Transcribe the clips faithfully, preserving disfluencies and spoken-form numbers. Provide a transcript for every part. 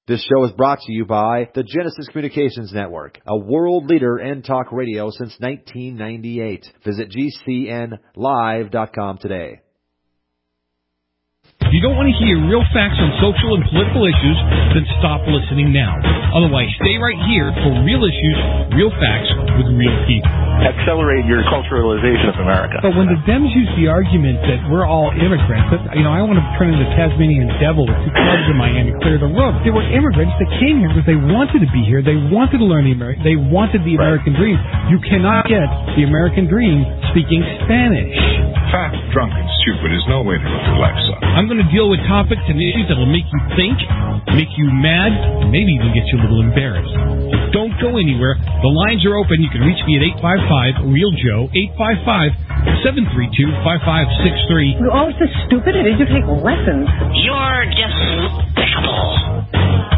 This show is brought to you by the Genesis Communications Network, a world leader in talk radio since nineteen ninety-eight. Visit G C N live dot com today. If you don't want to hear real facts on social and political issues, then stop listening now. Otherwise, stay right here for real issues, real facts with real people. Accelerate your culturalization of America. But when the Dems use the argument that we're all immigrants, that, you know, I want to turn into the Tasmanian devil with two clubs in my hand and clear the road. They were immigrants that came here because they wanted to be here. They wanted to learn the American. They wanted the American dream. You cannot get the American dream speaking Spanish. Fat, drunk, and stupid is no way to live your life, son. I'm going to deal with topics and issues that will make you think, make you mad, and maybe even get you a little embarrassed. Don't go anywhere. The lines are open. You can reach me at eight five five, real Joe, eight five five, seven three two, five five six three. You're all so stupid. Did you take lessons? You're despicable.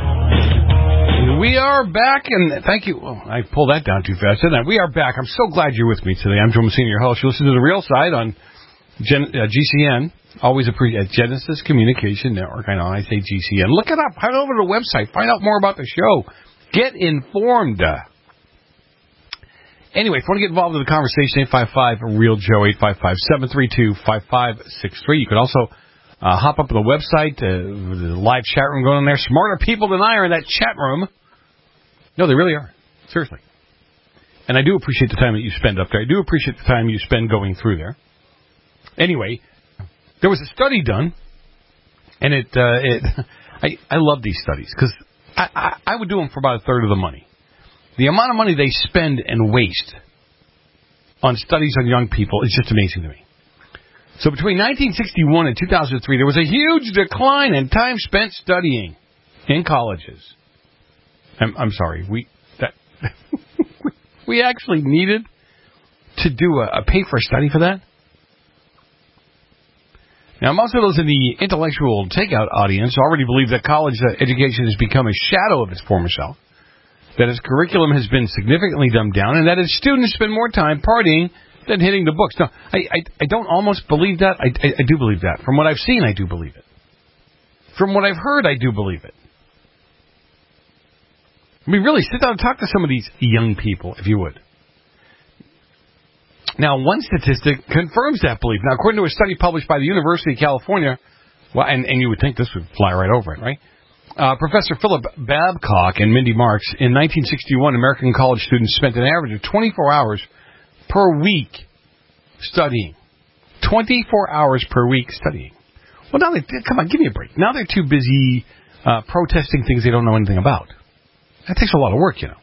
We are back, and thank you. Oh, I pulled that down too fast, didn't I? We are back. I'm so glad you're with me today. I'm Joe Messina, your host. You listen to The Real Side on Gen, uh, G C N. Always appreciate Genesis Communication Network. I know I say G C N. Look it up. Head over to the website. Find out more about the show. Get informed. Anyway, if you want to get involved in the conversation, eight five five, real Joe, eight five five, seven three two, five five six three. You can also uh, hop up on the website. Uh, the live chat room going on there. Smarter people than I are in that chat room. No, they really are. Seriously. And I do appreciate the time that you spend up there. I do appreciate the time you spend going through there. Anyway, there was a study done, and it, uh, it I, I love these studies, because I, I, I would do them for about a third of the money. The amount of money they spend and waste on studies on young people is just amazing to me. So between nineteen sixty-one and two thousand three, there was a huge decline in time spent studying in colleges. I'm, I'm sorry, we that we actually needed to do a, a pay for a study for that. Now, most of those in the intellectual takeout audience already believe that college education has become a shadow of its former self, that its curriculum has been significantly dumbed down, and that its students spend more time partying than hitting the books. No, I, I, I don't almost believe that. I, I, I do believe that. From what I've seen, I do believe it. From what I've heard, I do believe it. I mean, really, sit down and talk to some of these young people, if you would. Now, one statistic confirms that belief. Now, according to a study published by the University of California, well, and, and you would think this would fly right over it, right? Uh, Professor Philip Babcock and Mindy Marks, in nineteen sixty-one, American college students spent an average of twenty-four hours per week studying. twenty-four hours per week studying. Well, now they, come on, give me a break. Now they're too busy uh, protesting things they don't know anything about. That takes a lot of work, you know.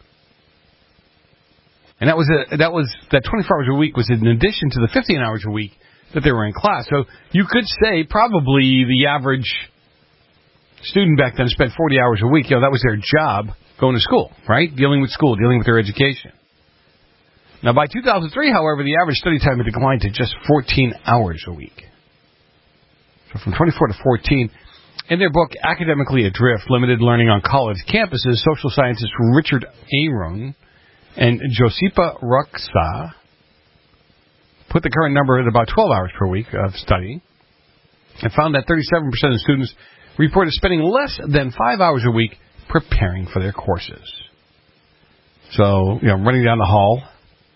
And that was a, that was that twenty-four hours a week was in addition to the fifteen hours a week that they were in class. So you could say probably the average student back then spent forty hours a week. You know, that was their job, going to school, right? Dealing with school, dealing with their education. Now, by two thousand three, however, the average study time had declined to just fourteen hours a week. So from twenty-four to fourteen. In their book, Academically Adrift, Limited Learning on College Campuses, social scientists Richard Aaron and Josipa Ruxa put the current number at about twelve hours per week of studying and found that thirty-seven percent of students reported spending less than five hours a week preparing for their courses. So, you know, running down the hall,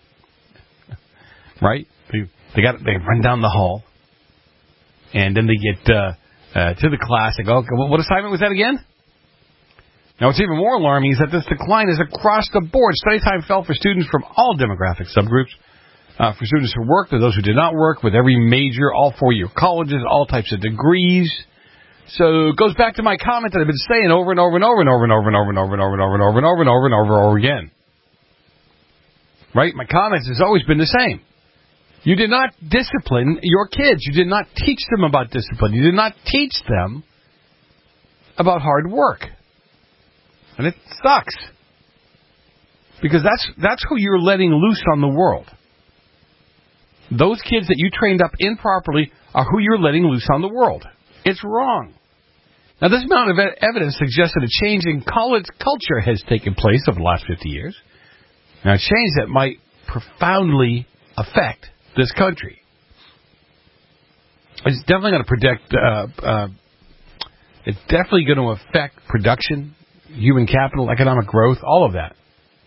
right? They, they got they run down the hall, and then they get uh, uh, to the class. They go, okay, what assignment was that again? Now, what's even more alarming is that this decline is across the board. Study time fell for students from all demographic subgroups. Uh, for students who worked, or those who did not work, with every major, all four-year colleges, all types of degrees. So it goes back to my comment that I've been saying over and over and over and over and over and over and over and over and over and over and over and over and over and over again. Right? My comments has always been the same. You did not discipline your kids. You did not teach them about discipline. You did not teach them about hard work. And it sucks. Because that's that's who you're letting loose on the world. Those kids that you trained up improperly are who you're letting loose on the world. It's wrong. Now, this amount of evidence suggests that a change in college culture has taken place over the last fifty years. Now, a change that might profoundly affect this country. It's definitely going to predict, uh, uh, It's definitely going to affect production, human capital, economic growth, all of that.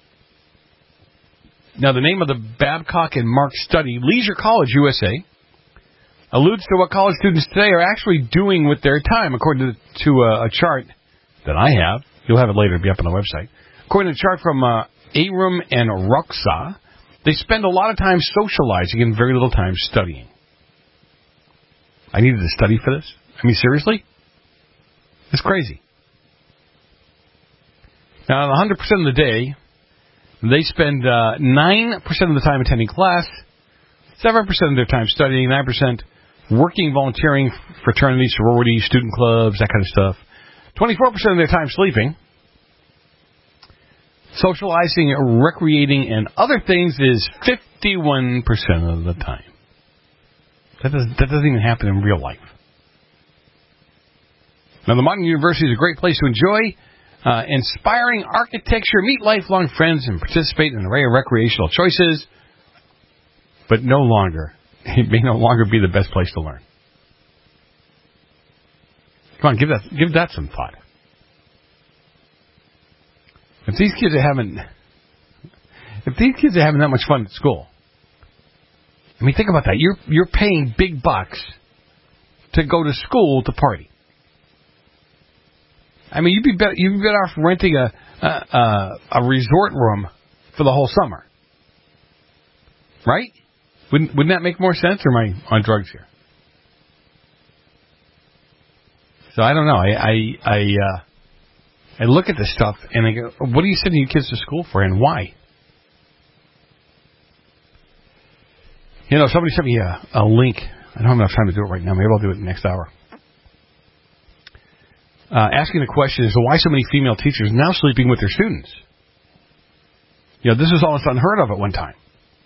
Now, the name of the Babcock and Marks study, Leisure College U S A, alludes to what college students today are actually doing with their time, according to, to a, a chart that I have. You'll have it later. It'll be up on the website. According to a chart from uh, Aram and Roxa, they spend a lot of time socializing and very little time studying. I needed to study for this? I mean, seriously? It's crazy. Now, one hundred percent of the day, they spend uh, nine percent of the time attending class, seven percent of their time studying, nine percent working, volunteering, fraternities, sororities, student clubs, that kind of stuff. twenty-four percent of their time sleeping. Socializing, recreating, and other things is fifty-one percent of the time. That doesn't, that doesn't even happen in real life. Now, the modern university is a great place to enjoy uh, inspiring architecture, meet lifelong friends, and participate in an array of recreational choices, but no longer, it may no longer be the best place to learn. Come on, give that, give that some thought. If these kids are having, if these kids are having that much fun at school, I mean, think about that. You're you're paying big bucks to go to school to party. I mean, you'd be better, you'd be better off renting a a, a a resort room for the whole summer, right? Wouldn't wouldn't that make more sense? Or am I on drugs here? So I don't know. I I I, uh, I look at this stuff and I go, what are you sending your kids to school for, and why? You know, somebody sent me a, a link. I don't have enough time to do it right now. Maybe I'll do it next hour. Uh, asking the question is, why so many female teachers now sleeping with their students? You know, this was almost unheard of at one time.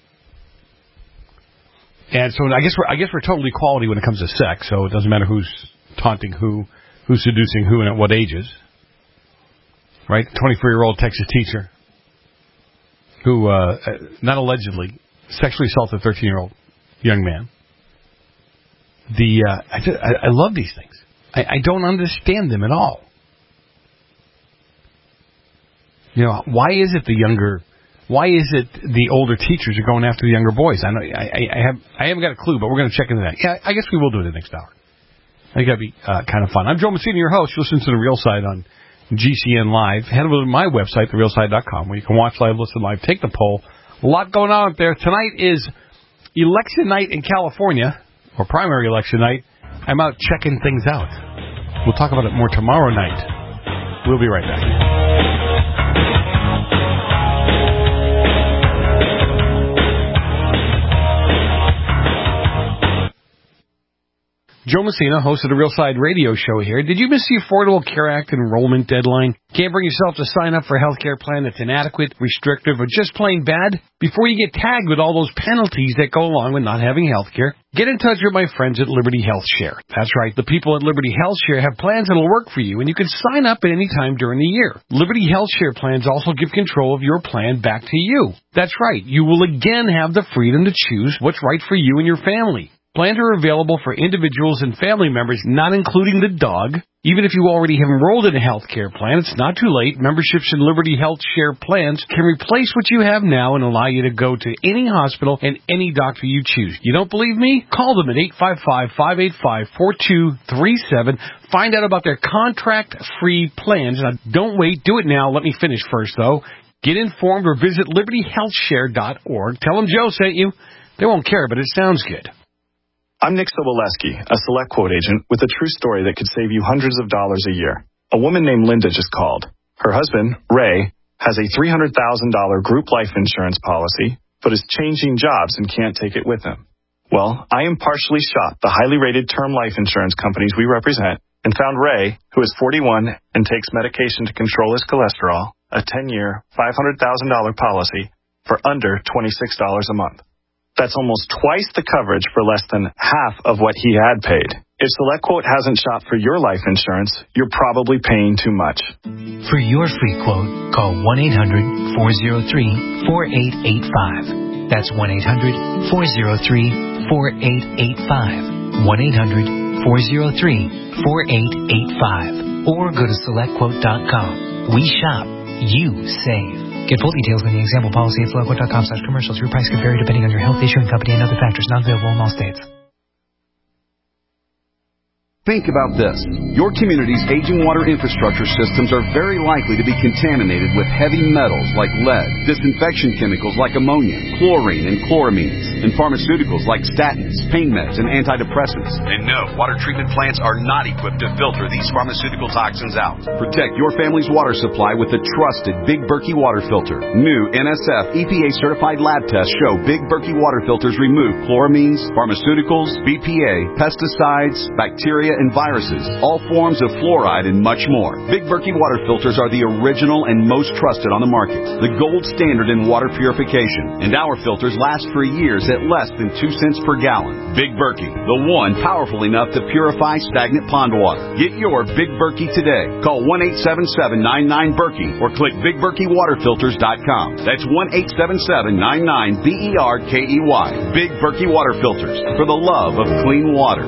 And so I guess we're, I guess we're total equality when it comes to sex, so it doesn't matter who's taunting who, who's seducing who, and at what ages. Right? twenty-four-year-old Texas teacher who, uh, not allegedly, sexually assaulted a thirteen-year-old young man. The uh, I, just, I, I love these things. I, I don't understand them at all. You know, why is it the younger, why is it the older teachers are going after the younger boys? I know I, I, I have I haven't got a clue, but we're going to check into that. Yeah, I guess we will do it the next hour. I think that'd be uh, kind of fun. I'm Joe Messina, your host. You listen to The Real Side on G C N Live. Head over to my website, the real side dot com, where you can watch live, listen live, take the poll. A lot going on out there. Tonight is election night in California, or primary election night. I'm out checking things out. We'll talk about it more tomorrow night. We'll be right back. Joe Messina, host of the Real Side Radio Show here. Did you miss the Affordable Care Act enrollment deadline? Can't bring yourself to sign up for a health care plan that's inadequate, restrictive, or just plain bad? Before you get tagged with all those penalties that go along with not having health care, get in touch with my friends at Liberty Health Share. That's right, the people at Liberty Health Share have plans that'll work for you, and you can sign up at any time during the year. Liberty Health Share plans also give control of your plan back to you. That's right, you will again have the freedom to choose what's right for you and your family. Plans are available for individuals and family members, not including the dog. Even if you already have enrolled in a health care plan, it's not too late. Memberships in Liberty Health Share plans can replace what you have now and allow you to go to any hospital and any doctor you choose. You don't believe me? Call them at eight five five, five eight five, four two three seven. Find out about their contract-free plans. Now, don't wait. Do it now. Let me finish first, though. Get informed or visit liberty health share dot org. Tell them Joe sent you. They won't care, but it sounds good. I'm Nick Soboleski, a Select Quote agent with a true story that could save you hundreds of dollars a year. A woman named Linda just called. Her husband, Ray, has a three hundred thousand dollars group life insurance policy, but is changing jobs and can't take it with him. Well, I impartially shot the highly rated term life insurance companies we represent and found Ray, who is forty-one and takes medication to control his cholesterol, a ten-year, five hundred thousand dollars policy for under twenty-six dollars a month. That's almost twice the coverage for less than half of what he had paid. If SelectQuote hasn't shopped for your life insurance, you're probably paying too much. For your free quote, call one eight hundred, four oh three, four eight eight five. That's one eight hundred, four oh three, four eight eight five. one eight hundred, four oh three, four eight eight five. or go to select quote dot com. We shop. You save. Get full details in the example policy at select quote dot com slash commercials. Your price can vary depending on your health, issuing company, and other factors. Not available in all states. Think about this. Your community's aging water infrastructure systems are very likely to be contaminated with heavy metals like lead, disinfection chemicals like ammonia, chlorine and chloramines, and pharmaceuticals like statins, pain meds, and antidepressants. And no, water treatment plants are not equipped to filter these pharmaceutical toxins out. Protect your family's water supply with the trusted Big Berkey water filter. New N S F E P A-certified lab tests show Big Berkey water filters remove chloramines, pharmaceuticals, B P A, pesticides, bacteria, and viruses, all forms of fluoride, and much more. Big Berkey water filters are the original and most trusted on the market, the gold standard in water purification, and our filters last for years at less than two cents per gallon. Big Berkey, the one powerful enough to purify stagnant pond water. Get your Big Berkey today. Call one eight seven seven, nine nine, Berkey or click big berkey water filters dot com. That's one eight seven seven, nine nine, B E R K E Y. Big Berkey water filters, for the love of clean water.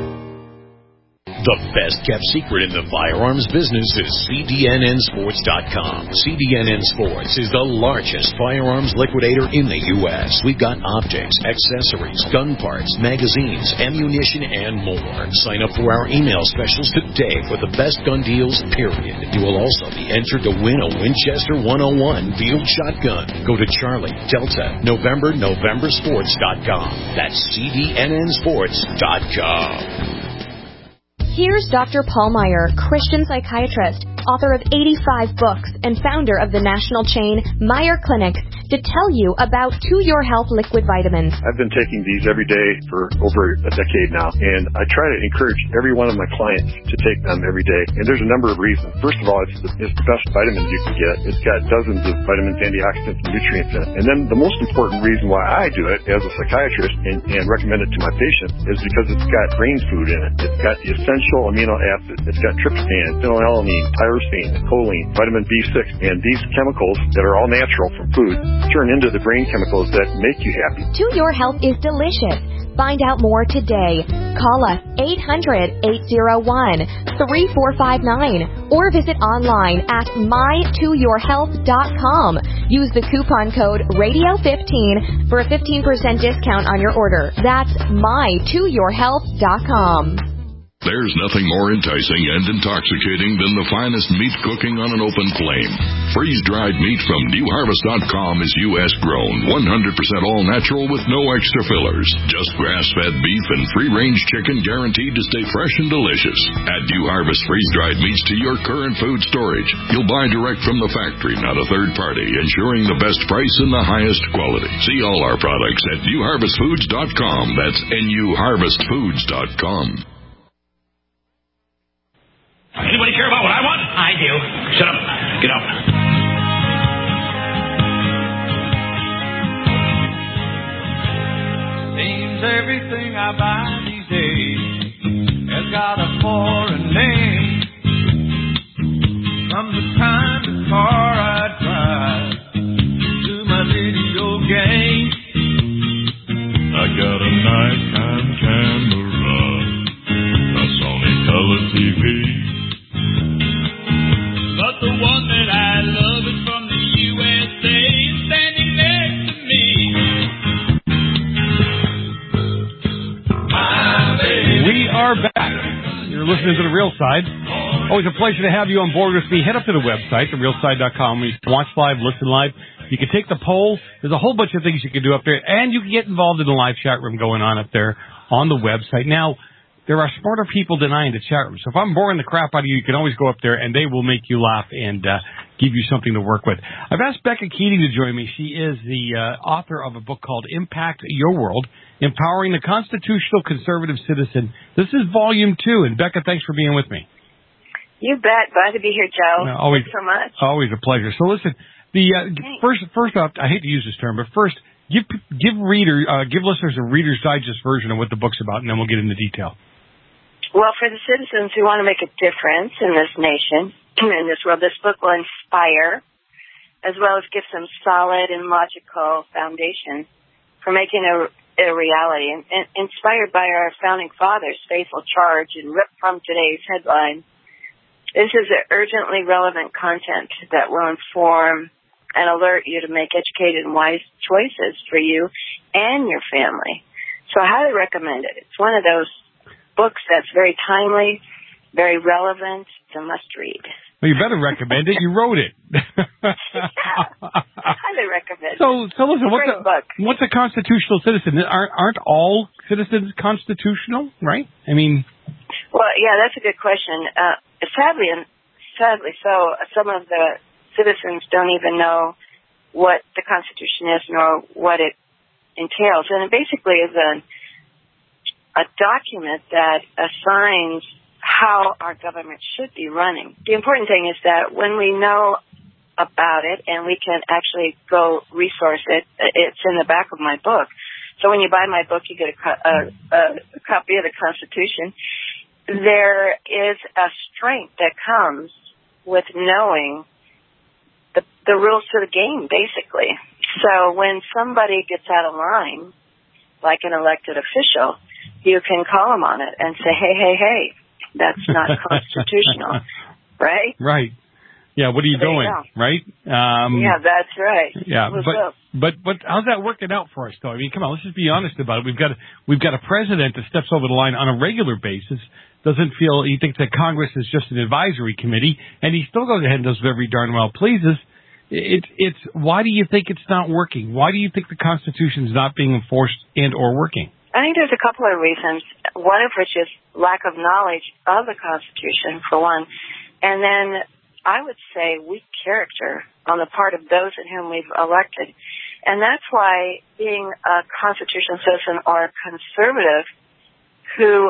The best-kept secret in the firearms business is C D N N Sports dot com. C D N N Sports is the largest firearms liquidator in the U S We've got optics, accessories, gun parts, magazines, ammunition, and more. Sign up for our email specials today for the best gun deals, period. You will also be entered to win a Winchester one oh one field shotgun. Go to Charlie, Delta, November, November Sports dot com. That's C D N N Sports dot com. Here's Doctor Paul Meyer, Christian psychiatrist, author of eighty-five books, and founder of the national chain Meyer Clinics, to tell you about To Your Health liquid vitamins. I've been taking these every day for over a decade now, and I try to encourage every one of my clients to take them every day. And there's a number of reasons. First of all, it's the, it's the best vitamins you can get. It's got dozens of vitamins, antioxidants, and nutrients in it. And then the most important reason why I do it as a psychiatrist and, and recommend it to my patients is because it's got brain food in it. It's got the essential amino acids. It's got tryptophan, phenylalanine, tyrosine, choline, vitamin B six, and these chemicals that are all natural from food turn into the brain chemicals that make you happy. To Your Health is delicious. Find out more today. Call us eight hundred, eight oh one, three four five nine or visit online at my to your health dot com. Use the coupon code radio fifteen for a fifteen percent discount on your order. That's my to your health dot com. There's nothing more enticing and intoxicating than the finest meat cooking on an open flame. Freeze-dried meat from new harvest dot com is U S grown, one hundred percent all-natural with no extra fillers. Just grass-fed beef and free-range chicken guaranteed to stay fresh and delicious. Add New Harvest freeze-dried meats to your current food storage. You'll buy direct from the factory, not a third party, ensuring the best price and the highest quality. See all our products at new harvest foods dot com. That's N U harvest foods dot com. Anybody care about what I want? I do. Shut up. Get up. Seems everything I buy these days has got a foreign name. From the kind of car I drive to my video game. I got a Nikon camera, a Sony color T V. But the one that I love is from the U S A, standing next to me. We are back. You're listening to The Real Side. Always a pleasure to have you on board with me. Head up to the website, the real side dot com. You can watch live, listen live. You can take the poll. There's a whole bunch of things you can do up there. And you can get involved in the live chat room going on up there on the website. Now, there are smarter people denying the chat room. So if I'm boring the crap out of you, you can always go up there and they will make you laugh and uh, give you something to work with. I've asked Becca Keating to join me. She is the uh, author of a book called Impact Your World, Empowering the Constitutional Conservative Citizen. This is volume two. And Becca, thanks for being with me. You bet. Glad to be here, Joe. Uh, always, Thanks so much. Always a pleasure. So listen, the uh, first, first off, I hate to use this term, but first, give give reader, uh, give listeners a Reader's Digest version of what the book's about, and then we'll get into detail. Well, for the citizens who want to make a difference in this nation, in this world, this book will inspire, as well as give some solid and logical foundation for making a, a reality. And, and inspired by our founding fathers' faithful charge and ripped from today's headline, This is urgently relevant content that will inform and alert you to make educated and wise choices for you and your family. So I highly recommend it. It's one of those books that's very timely, very relevant. It's a must-read. Well, you better recommend it. You wrote it. Yeah, highly recommend so, it. so listen, what's Great a, book. what's a constitutional citizen? Aren't, aren't all citizens constitutional, right? I mean... Well, yeah, that's a good question. Uh, sadly, and sadly so, some of the citizens don't even know what the Constitution is nor what it entails. And it basically is a, a document that assigns how our government should be running. The important thing is that when we know about it and we can actually go resource it, it's in the back of my book. So when you buy my book, you get a, a, a copy of the Constitution. There is a strength that comes with knowing the, the rules to the game, basically. So when somebody gets out of line, like an elected official, you can call them on it and say, hey, hey, hey, that's not constitutional, right? Right. Yeah, what are you there doing, you right? Um, yeah, that's right. Yeah, What's but, up? but but how's that working out for us, though? I mean, come on, let's just be honest about it. We've got a, we've got a president that steps over the line on a regular basis, doesn't feel, he thinks that Congress is just an advisory committee, and he still goes ahead and does whatever he darn well pleases. It's it's why do you think it's not working? Why do you think the Constitution's not being enforced and or working? I think there's a couple of reasons, one of which is lack of knowledge of the Constitution, for one, and then I would say weak character on the part of those in whom we've elected. And that's why being a constitutional citizen or a conservative who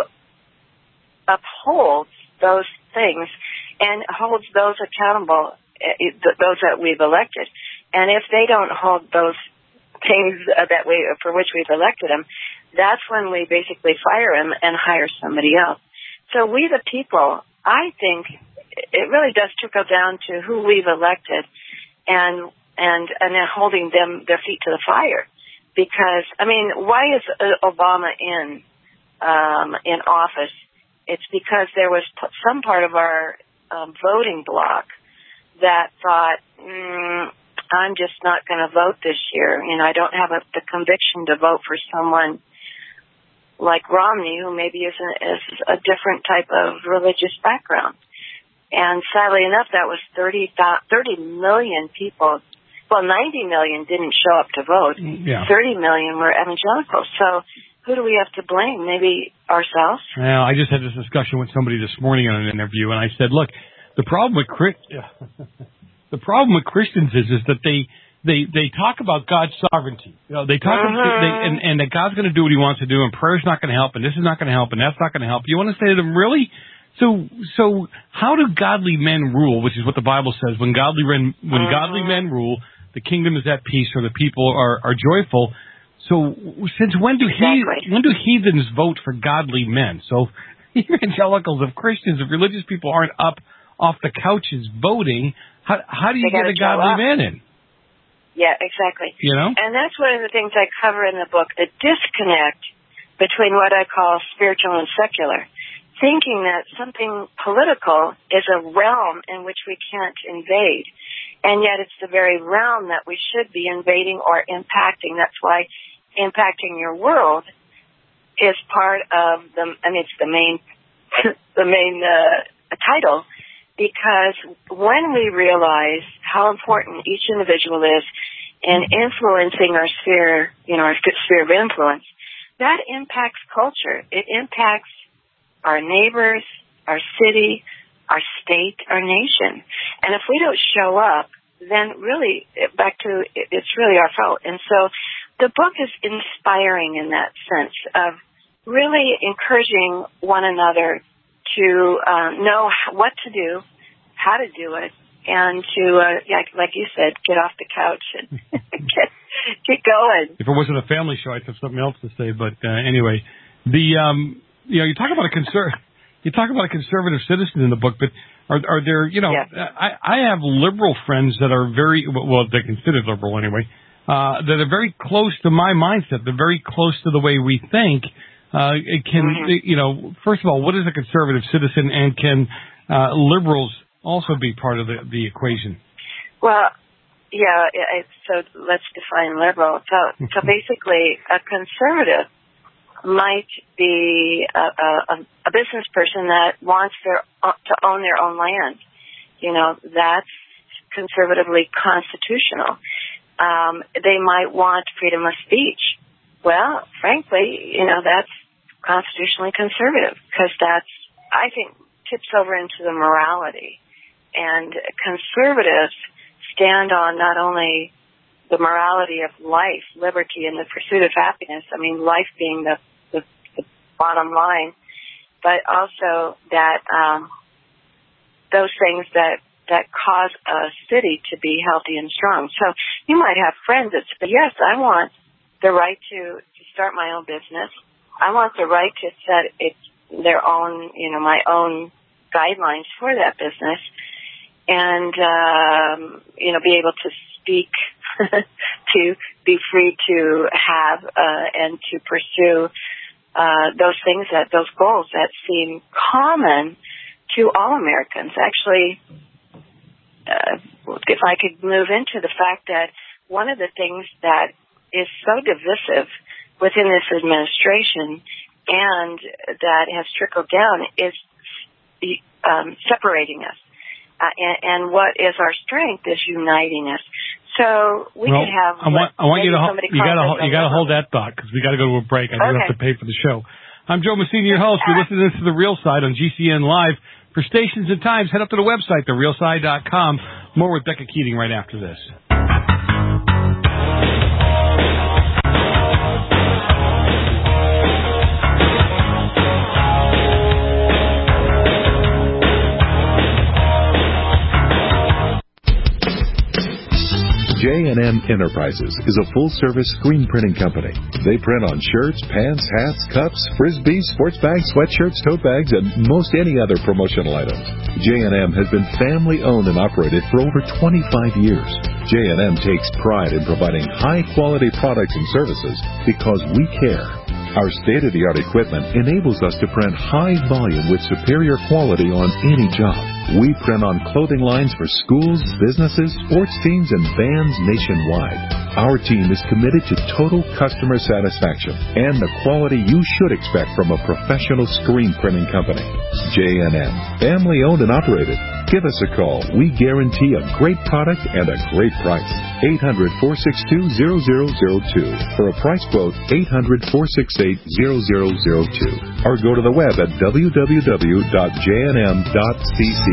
upholds those things and holds those accountable, those that we've elected. And if they don't hold those things that we, for which we've elected them, that's when we basically fire them and hire somebody else. So we the people, I think it really does trickle down to who we've elected and and and then holding them their feet to the fire. Because, I mean, why is Obama in um, in office? It's because there was p- some part of our um, voting bloc that thought, mm, I'm just not going to vote this year. You know, I don't have a, the conviction to vote for someone like Romney, who maybe is a, is a different type of religious background. And sadly enough, that was thirty, thirty million people. Well, ninety million didn't show up to vote. Yeah. thirty million were evangelicals. So who do we have to blame? Maybe ourselves? Well, I just had this discussion with somebody this morning on an interview, and I said, look, the problem with the problem with Christians is is that they they they talk about God's sovereignty. You know, they talk uh-huh. about, they, and, and that God's going to do what He wants to do, and prayer's not going to help, and this is not going to help, and that's not going to help. You want to say to them, really? So, so how do godly men rule? Which is what the Bible says. When godly men, when uh-huh. godly men rule, the kingdom is at peace, or the people are, are joyful. So, since when do exactly. he, when do heathens vote for godly men? So, evangelicals, of Christians, of religious people aren't up off the couches voting, how how do you they get a godly man in? Yeah, exactly. You know, and that's one of the things I cover in the book: the disconnect between what I call spiritual and secular. Thinking that something political is a realm in which we can't invade. And yet it's the very realm that we should be invading or impacting. That's why impacting your world is part of the, I mean, it's the main, the main uh, title, because when we realize how important each individual is in influencing our sphere, you know, our sphere of influence, that impacts culture. It impacts our neighbors, our city, our state, our nation. And if we don't show up, then really, back to, it's really our fault. And so the book is inspiring in that sense of really encouraging one another to uh, know what to do, how to do it, and to, uh, like, like you said, get off the couch and get, get going. If it wasn't a family show, I'd have something else to say. But uh, anyway, the... Um, You know, you talk about a conser- you talk about a conservative citizen in the book, but are, are there, you know, yeah. I, I have liberal friends that are very, well, they're considered liberal anyway, uh, that are very close to my mindset. They're very close to the way we think. Uh, it can, mm-hmm. you know, first of all, what is a conservative citizen, and can uh, liberals also be part of the, the equation? Well, yeah, it, so let's define liberal. So, so basically, a conservative might be a, a, a business person that wants their to own their own land. You know, that's conservatively constitutional. Um, they might want freedom of speech. Well, frankly, you know, that's constitutionally conservative because that's, I think, tips over into the morality. And conservatives stand on not only the morality of life, liberty, and the pursuit of happiness, I mean, life being the, the, the bottom line, but also that um, those things that, that cause a city to be healthy and strong. So you might have friends that say, yes, I want the right to, to start my own business. I want the right to set it, their own, you know, my own guidelines for that business. And, um, you know, be able to speak, to be free to have, uh, and to pursue, uh, those things that, those goals that seem common to all Americans. Actually, uh, if I could move into the fact that one of the things that is so divisive within this administration and that has trickled down is, um, separating us. Uh, and, and what is our strength is uniting us. So we well, could have. I want, I want you to hold, you got to you got to hold that thought because we got to go to a break. I do okay. have to pay for the show. I'm Joe Messina, your host. You're listening to The Real Side on G C N Live. For stations and times, head up to the website, the real side dot com. More with Becca Keating right after this. J and M Enterprises is a full-service screen printing company. They print on shirts, pants, hats, cups, frisbees, sports bags, sweatshirts, tote bags, and most any other promotional items. J and M has been family-owned and operated for over twenty-five years. J and M takes pride in providing high-quality products and services because we care. Our state-of-the-art equipment enables us to print high volume with superior quality on any job. We print on clothing lines for schools, businesses, sports teams, and bands nationwide. Our team is committed to total customer satisfaction and the quality you should expect from a professional screen printing company. J and M, family-owned and operated. Give us a call. We guarantee a great product and a great price. eight hundred, four six two, zero zero zero two. For a price quote, eight hundred, four six eight, zero zero zero two. Or go to the web at w w w dot j n m dot c c.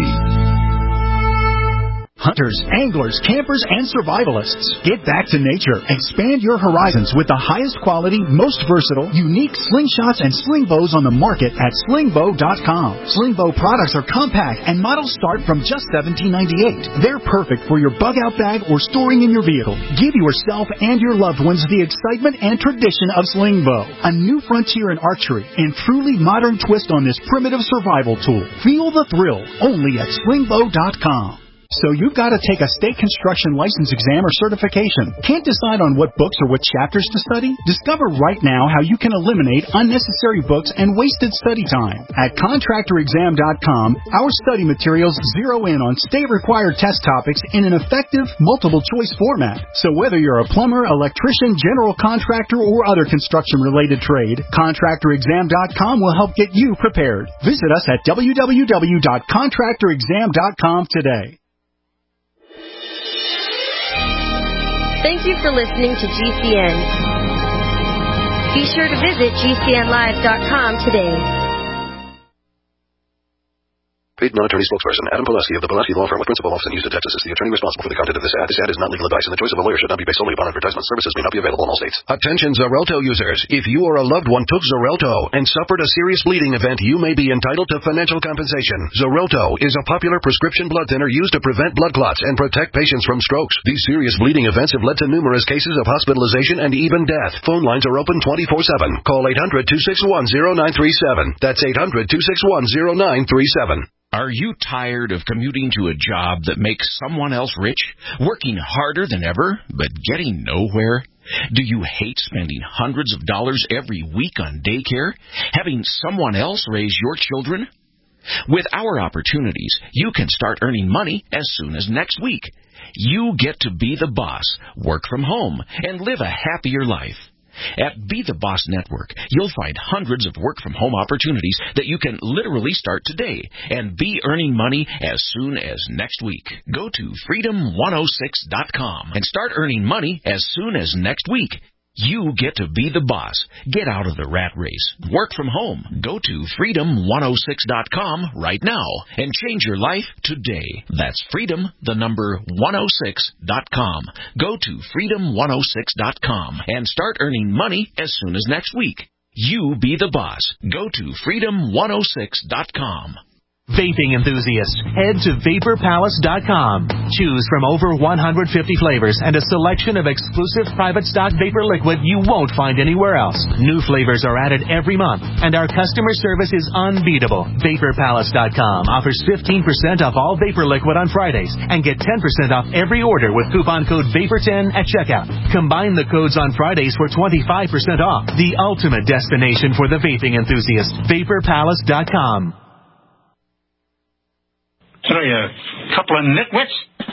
Hunters, anglers, campers, and survivalists. Get back to nature. Expand your horizons with the highest quality, most versatile, unique slingshots and sling bows on the market at sling bow dot com. Sling bow products are compact and models start from just seventeen ninety-eight. They're perfect for your bug-out bag or storing in your vehicle. Give yourself and your loved ones the excitement and tradition of sling bow. A new frontier in archery and truly modern twist on this primitive survival tool. Feel the thrill only at sling bow dot com. So you've got to take a state construction license exam or certification. Can't decide on what books or what chapters to study? Discover right now how you can eliminate unnecessary books and wasted study time. At contractor exam dot com, our study materials zero in on state-required test topics in an effective, multiple-choice format. So whether you're a plumber, electrician, general contractor, or other construction-related trade, contractor exam dot com will help get you prepared. Visit us at w w w dot contractor exam dot com today. Thank you for listening to G C N. Be sure to visit g c n live dot com today. Paid non-attorney spokesperson Adam Pulaski of the Pulaski Law Firm with principal office in Houston, Texas is the attorney responsible for the content of this ad. This ad is not legal advice, and the choice of a lawyer should not be based solely upon advertisement. Services may not be available in all states. Attention Xarelto users. If you or a loved one took Xarelto and suffered a serious bleeding event, you may be entitled to financial compensation. Xarelto is a popular prescription blood thinner used to prevent blood clots and protect patients from strokes. These serious bleeding events have led to numerous cases of hospitalization and even death. Phone lines are open twenty-four seven. Call eight hundred, two six one, zero nine three seven. That's eight hundred, two six one, zero nine three seven. Are you tired of commuting to a job that makes someone else rich, working harder than ever, but getting nowhere? Do you hate spending hundreds of dollars every week on daycare, having someone else raise your children? With our opportunities, you can start earning money as soon as next week. You get to be the boss, work from home, and live a happier life. At Be the Boss Network, you'll find hundreds of work-from-home opportunities that you can literally start today and be earning money as soon as next week. Go to freedom one oh six dot com and start earning money as soon as next week. You get to be the boss. Get out of the rat race. Work from home. Go to freedom one oh six dot com right now and change your life today. That's freedom, the number one oh six dot com. Go to freedom one oh six dot com and start earning money as soon as next week. You be the boss. Go to freedom one oh six dot com. Vaping enthusiasts, head to vapor palace dot com. Choose from over one hundred fifty flavors and a selection of exclusive private stock vapor liquid you won't find anywhere else. New flavors are added every month, and our customer service is unbeatable. vapor palace dot com offers fifteen percent off all vapor liquid on Fridays and get ten percent off every order with coupon code vapor ten at checkout. Combine the codes on Fridays for twenty-five percent off. The ultimate destination for the vaping enthusiast. vapor palace dot com. So you a couple of nitwits?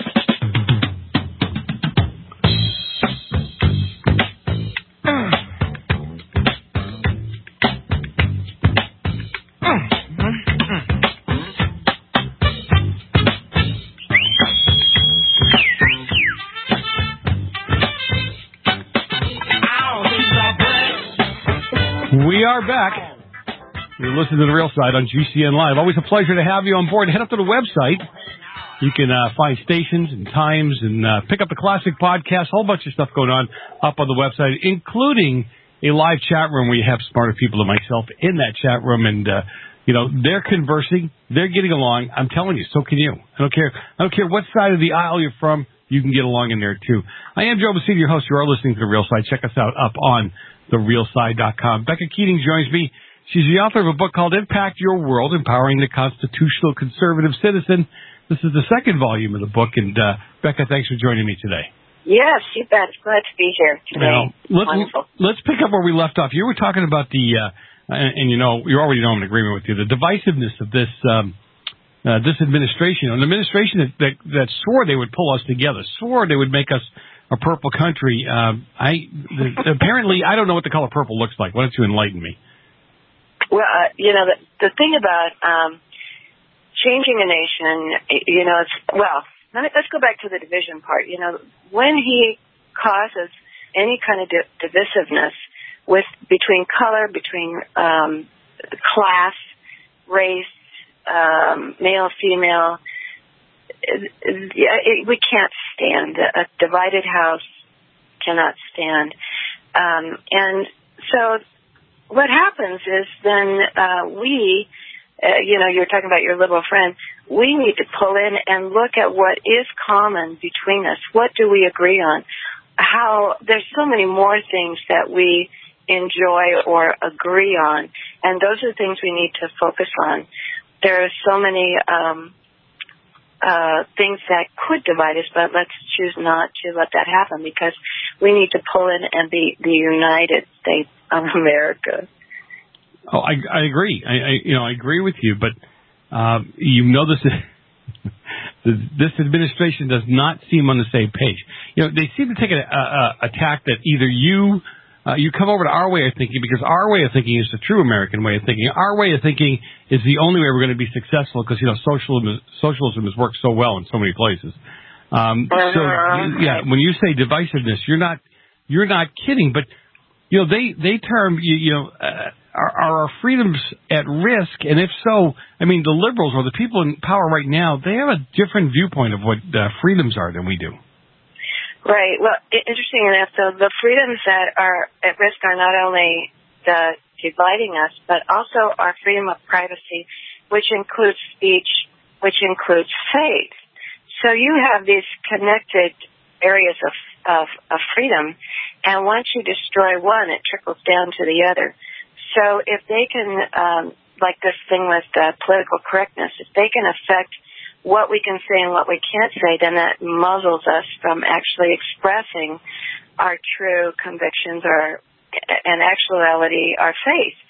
We are back. You're listening to The Real Side on G C N Live. Always a pleasure to have you on board. Head up to the website. You can uh, find stations and times and uh, pick up the classic podcast, a whole bunch of stuff going on up on the website, including a live chat room where you have smarter people than myself in that chat room. And, uh, you know, they're conversing. They're getting along. I'm telling you, so can you. I don't care. I don't care what side of the aisle you're from. You can get along in there, too. I am Joe Bacino, your host. You are listening to The Real Side. Check us out up on the real side dot com. Becca Keating joins me. She's the author of a book called Impact Your World, Empowering the Constitutional Conservative Citizen. This is the second volume of the book, and uh, Becca, thanks for joining me today. Yes, you bet. Glad to be here today. Now, let's, Wonderful. Let's pick up where we left off. You were talking about the, uh, and, and you know, you already know I'm in agreement with you, the divisiveness of this um, uh, this administration. An administration that, that, that swore they would pull us together, swore they would make us a purple country. Um, I the, apparently, I don't know what the color purple looks like. Why don't you enlighten me? Well, uh, you know, the, the thing about um, changing a nation, you know, it's, well, let's go back to the division part. You know, when he causes any kind of di- divisiveness with between color, between um, class, race, um, male, female, it, it, we can't stand. A divided house cannot stand. Um, and so what happens is then uh, we, uh, you know, you're talking about your liberal friend, we need to pull in and look at what is common between us. What do we agree on? How there's so many more things that we enjoy or agree on, and those are the things we need to focus on. There are so many um, uh, things that could divide us, but let's choose not to let that happen because we need to pull in and be the United States of America. Oh, I, I agree. I, I, you know, I agree with you, but uh, you know this. This administration does not seem on the same page. You know, they seem to take a, a, a tack that either you uh, you come over to our way of thinking because our way of thinking is the true American way of thinking. Our way of thinking is the only way we're going to be successful because, you know, socialism, socialism has worked so well in so many places. Um, so, yeah, when you say divisiveness, you're not you're not kidding. But, you know, they, they term, you, you know, uh, are, are our freedoms at risk? And if so, I mean, the liberals or the people in power right now, they have a different viewpoint of what uh, freedoms are than we do. Right. Well, interesting enough, though, the freedoms that are at risk are not only the dividing us, but also our freedom of privacy, which includes speech, which includes faith. So you have these connected areas of, of, of freedom, and once you destroy one, it trickles down to the other. So if they can, um, like this thing with uh, political correctness, if they can affect what we can say and what we can't say, then that muzzles us from actually expressing our true convictions or, in actuality, our faith.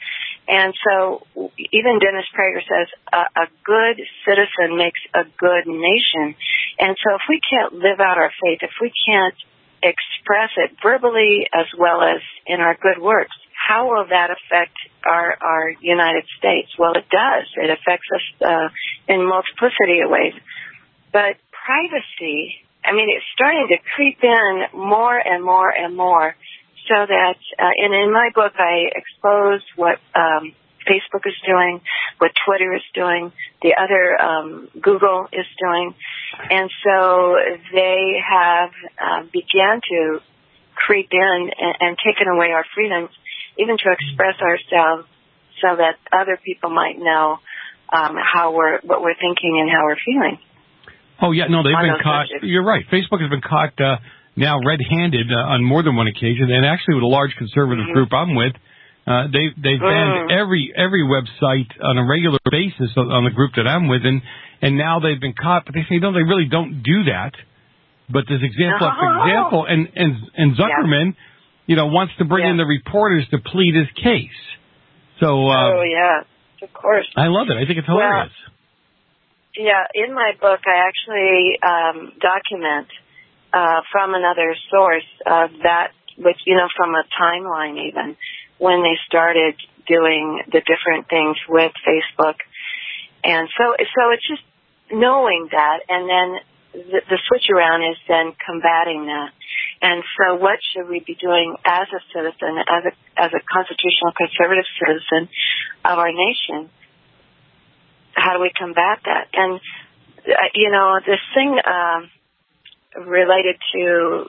And so even Dennis Prager says a, a good citizen makes a good nation. And so if we can't live out our faith, if we can't express it verbally as well as in our good works, how will that affect our, our United States? Well, it does. It affects us uh, in multiplicity of ways. But privacy, I mean, it's starting to creep in more and more and more. So that, uh, and in my book, I expose what um, Facebook is doing, what Twitter is doing, the other um, Google is doing, and so they have uh, began to creep in and, and taken away our freedoms, even to express ourselves, so that other people might know um, how we're, what we're thinking and how we're feeling. Oh yeah, no, they've been caught. Subjects. You're right. Facebook has been caught. Uh, now red-handed uh, on more than one occasion, and actually with a large conservative mm-hmm. group I'm with, uh, they, they've banned mm. every every website on a regular basis on the group that I'm with, and, and now they've been caught, but they say, no, they really don't do that. But there's example after oh. example, and, and, and Zuckerman, yeah. you know, wants to bring yeah. in the reporters to plead his case. So, uh, oh, yeah, of course. I love it. I think it's hilarious. Well, yeah, in my book, I actually um, document Uh, from another source, uh, that, which, you know, from a timeline even, when they started doing the different things with Facebook. And so, so it's just knowing that, and then the, the switch around is then combating that. And so what should we be doing as a citizen, as a, as a constitutional conservative citizen of our nation? How do we combat that? And, uh, you know, this thing, um, related to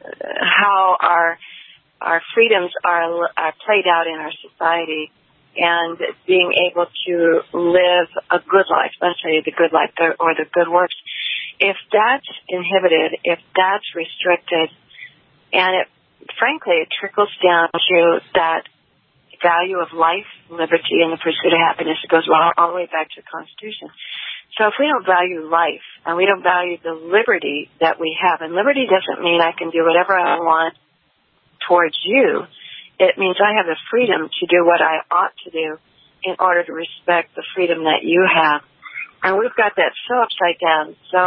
how our our freedoms are are played out in our society, and being able to live a good life, let's say the good life or the good works. If that's inhibited, if that's restricted, and it, frankly, it trickles down to that value of life, liberty, and the pursuit of happiness. It goes all, all the way back to the Constitution. So if we don't value life and we don't value the liberty that we have, and liberty doesn't mean I can do whatever I want towards you. It means I have the freedom to do what I ought to do in order to respect the freedom that you have. And we've got that so upside down, so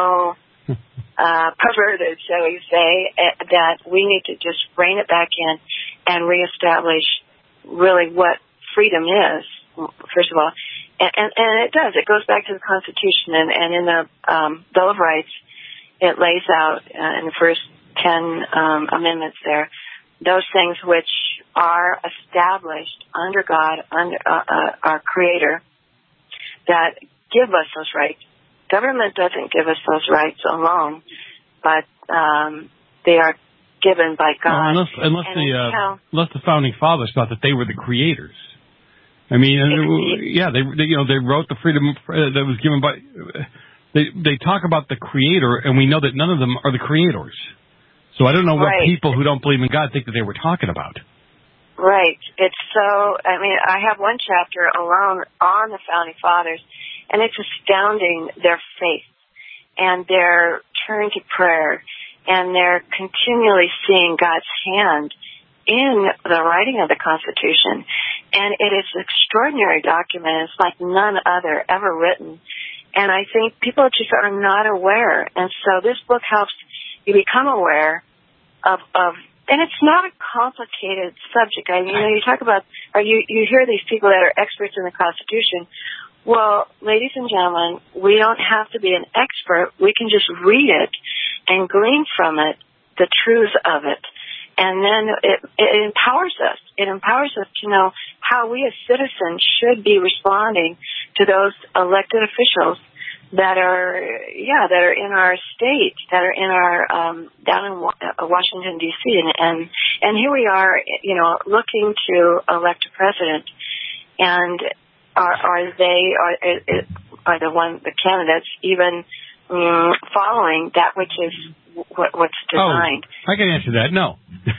uh, perverted, shall we say, that we need to just rein it back in and reestablish really what freedom is, first of all. And, and, and it does. It goes back to the Constitution, and, and in the um, Bill of Rights, it lays out uh, in the first ten um, amendments there those things which are established under God, under uh, uh, our Creator, that give us those rights. Government doesn't give us those rights alone, but um, they are given by God. Well, unless unless the uh, unless the founding fathers thought that they were the creators. I mean, yeah, they, they you know they wrote the freedom that was given by. They they talk about the Creator, and we know that none of them are the creators. So I don't know what right. people who don't believe in God think that they were talking about. Right. It's so. I mean, I have one chapter alone on the founding fathers, and it's astounding their faith and their turn to prayer, and they're continually seeing God's hand in the writing of the Constitution. And it is an extraordinary document. It's like none other ever written. And I think people just are not aware. And so this book helps you become aware of, of and it's not a complicated subject. I mean, you know, you talk about, or you, you hear these people that are experts in the Constitution. Well, ladies and gentlemen, we don't have to be an expert. We can just read it and glean from it the truths of it. And then it, it empowers us. It empowers us to know how we as citizens should be responding to those elected officials that are, yeah, that are in our state, that are in our, um, down in Washington, D C And, and, and here we are, you know, looking to elect a president. And are, are they, are, are the one, the candidates even um, following that which is What, what's designed? Oh, I can answer that. No.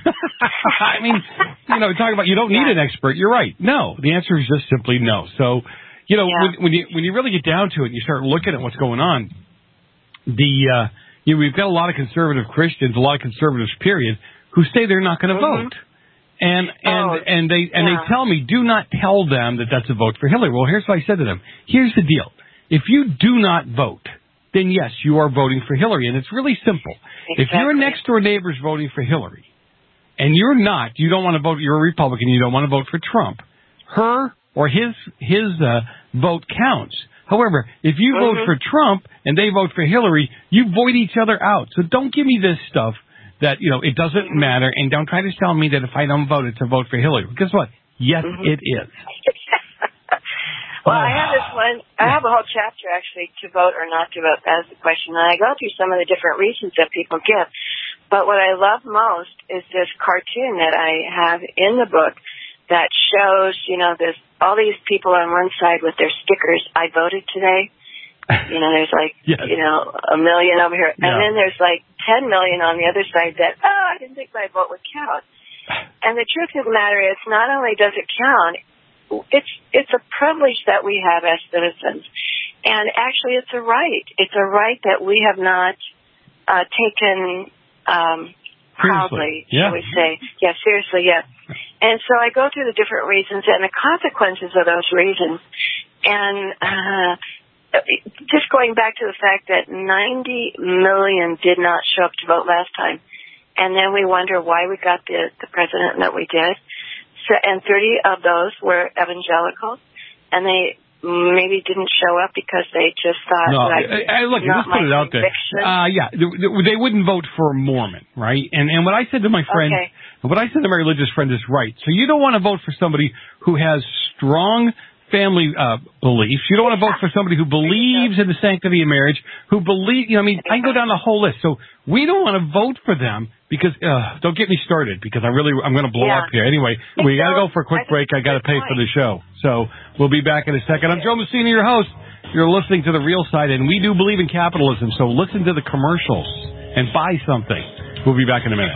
I mean, you know, talking about you don't need yeah. an expert. You're right. No, the answer is just simply no. So, you know, yeah. when, when you when you really get down to it, and you start looking at what's going on. The uh, you know, we've got a lot of conservative Christians, a lot of conservatives, period, who say they're not going to mm-hmm. vote, And and Oh, and they and yeah. they tell me, do not tell them that that's a vote for Hillary. Well, here's what I said to them. Here's the deal. If you do not vote, then yes, you are voting for Hillary. And it's really simple. Exactly. If your next door neighbor's voting for Hillary, and you're not, you don't want to vote, you're a Republican, you don't want to vote for Trump, her or his his uh, vote counts. However, if you Mm-hmm. vote for Trump and they vote for Hillary, you void each other out. So don't give me this stuff that, you know, it doesn't Mm-hmm. matter, and don't try to tell me that if I don't vote, it's a vote for Hillary. Guess what? Yes, Mm-hmm. it is. Well, I have this one. I have a whole chapter actually to vote or not to vote. That's the question, and I go through some of the different reasons that people give. But what I love most is this cartoon that I have in the book that shows, you know, there's all these people on one side with their stickers. I voted today. You know, there's like, yes. you know, a million over here, and Yeah. then there's like ten million on the other side that, oh, I didn't think my vote would count. And the truth of the matter is, not only does it count, it's it's a privilege that we have as citizens, and actually it's a right. It's a right that we have not uh, taken um, proudly, Yeah. shall we say. Yeah, seriously, yes. And so I go through the different reasons and the consequences of those reasons. And uh, just going back to the fact that ninety million did not show up to vote last time, and then we wonder why we got the, the president that we did. So, and thirty of those were evangelicals, and they maybe didn't show up because they just thought, No, like, I, I, look, not let's put my it out there. conviction. Uh, yeah, they, they wouldn't vote for a Mormon, right? And and what I said to my friend, Okay. what I said to my religious friend is right. So you don't want to vote for somebody who has strong family uh, beliefs. You don't want to vote for somebody who believes in the sanctity of marriage, who believe, you know, I mean, I can go down the whole list. So we don't want to vote for them because, uh, don't get me started because I really, I'm going to blow Yeah. up here. Anyway, we got to go for a quick break. I got to pay for the show. So we'll be back in a second. I'm Joe Messina, your host. You're listening to The Real Side, and we do believe in capitalism. So listen to the commercials and buy something. We'll be back in a minute.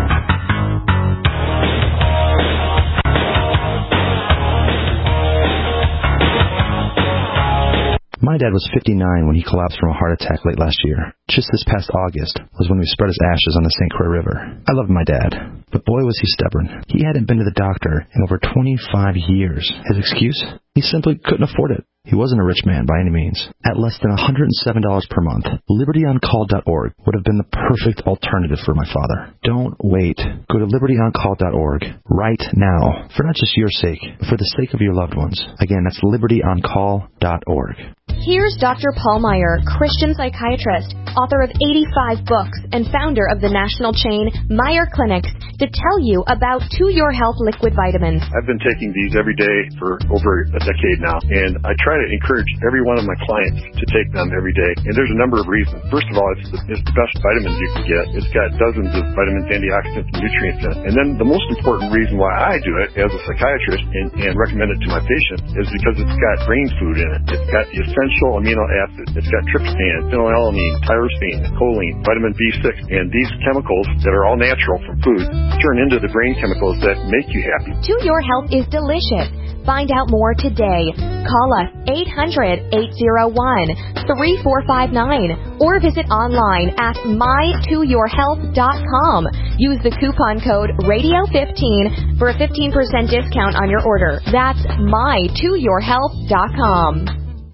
My dad was fifty-nine when he collapsed from a heart attack late last year. Just this past August was when we spread his ashes on the Saint Croix River. I loved my dad, but boy was he stubborn. He hadn't been to the doctor in over twenty-five years. His excuse? He simply couldn't afford it. He wasn't a rich man by any means. At less than one hundred seven dollars per month, liberty on call dot org would have been the perfect alternative for my father. Don't wait. Go to liberty on call dot org right now, for not just your sake, but for the sake of your loved ones. Again, that's liberty on call dot org. Here's Doctor Paul Meyer, Christian psychiatrist, author of eighty-five books, and founder of the national chain Meyer Clinics, to tell you about To Your Health liquid vitamins. I've been taking these every day for over a decade now, and I try to encourage every one of my clients to take them every day. And there's a number of reasons. First of all, it's the, it's the best vitamins you can get. It's got dozens of vitamins, antioxidants, and nutrients in it. And then the most important reason why I do it as a psychiatrist and, and recommend it to my patients is because it's got brain food in it. It's got the essential amino acids. It's got tryptophan, phenylalanine, tyrosine, choline, vitamin B six, and these chemicals that are all natural from food turn into the brain chemicals that make you happy. To Your Health is delicious. Find out more today. Call us eight hundred, eight oh one, three four five nine or visit online at my to your health dot com. Use the coupon code radio fifteen for a fifteen percent discount on your order. That's my to your health dot com.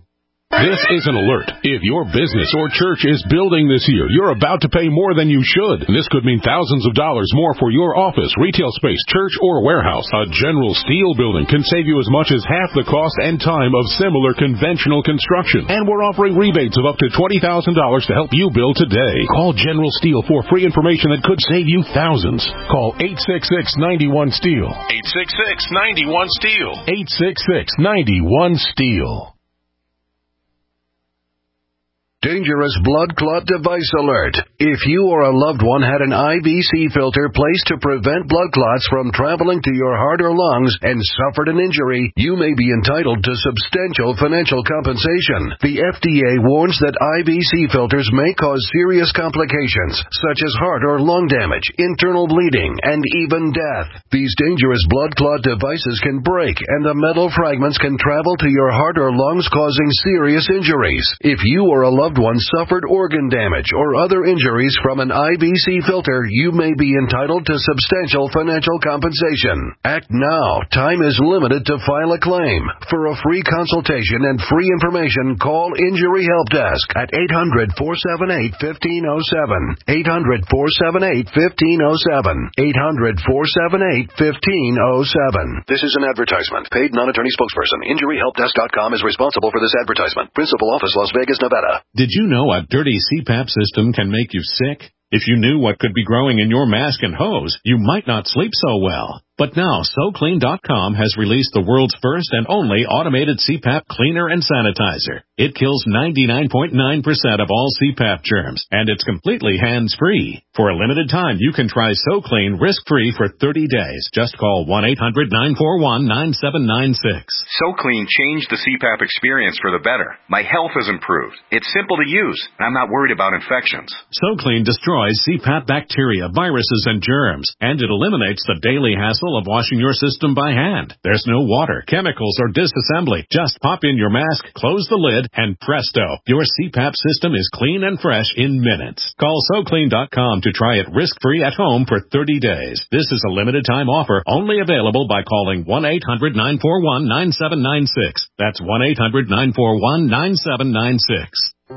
This is an alert. If your business or church is building this year, you're about to pay more than you should. And this could mean thousands of dollars more for your office, retail space, church, or warehouse. A General Steel building can save you as much as half the cost and time of similar conventional construction. And we're offering rebates of up to twenty thousand dollars to help you build today. Call General Steel for free information that could save you thousands. Call eight six six, nine one, STEEL. eight six six, nine one, STEEL. eight six six, nine one, STEEL. Dangerous blood clot device alert. If you or a loved one had an I V C filter placed to prevent blood clots from traveling to your heart or lungs and suffered an injury, you may be entitled to substantial financial compensation. The F D A warns that I V C filters may cause serious complications, such as heart or lung damage, internal bleeding, and even death. These dangerous blood clot devices can break, and the metal fragments can travel to your heart or lungs, causing serious injuries. If you or a loved loved one suffered organ damage or other injuries from an I B C filter, you may be entitled to substantial financial compensation. Act now. Time is limited to file a claim. For a free consultation and free information, call Injury Help Desk at eight hundred, four seven eight, one five zero seven. eight hundred, four seven eight, one five zero seven. eight hundred, four seven eight, one five zero seven. This is an advertisement. Paid non-attorney spokesperson. Injury Help Desk dot com is responsible for this advertisement. Principal office, Las Vegas, Nevada. Did you know a dirty C PAP system can make you sick? If you knew what could be growing in your mask and hose, you might not sleep so well. But now, So Clean dot com has released the world's first and only automated C PAP cleaner and sanitizer. It kills ninety-nine point nine percent of all C PAP germs, and it's completely hands-free. For a limited time, you can try So Clean risk-free for thirty days. Just call one eight hundred, nine four one, nine seven nine six. So Clean changed the C PAP experience for the better. My health has improved. It's simple to use, and I'm not worried about infections. So Clean destroys C PAP bacteria, viruses, and germs, and it eliminates the daily hassle of washing your system by hand. There's no water, chemicals, or disassembly. Just pop in your mask, close the lid, and presto, your C PAP system is clean and fresh in minutes. Call So Clean dot com to try it risk-free at home for thirty days. This is a limited-time offer, only available by calling one eight hundred, nine four one, nine seven nine six. That's one eight hundred, nine four one, nine seven nine six.